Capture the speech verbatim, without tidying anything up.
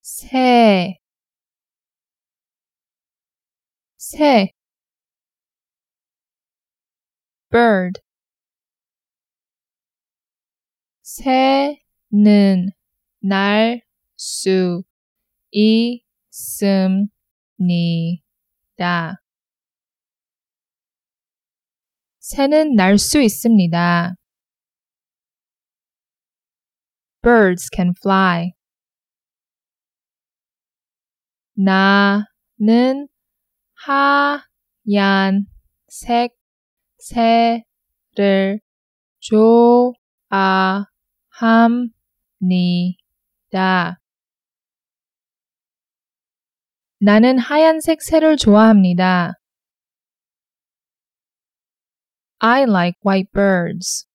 새, 새, bird, 새는 날 수 있습니다. 새는 날 수 있습니다. Birds can fly. 나는 하얀색 새를 좋아합니다. 나는 하얀색 새를 좋아합니다. I like white birds.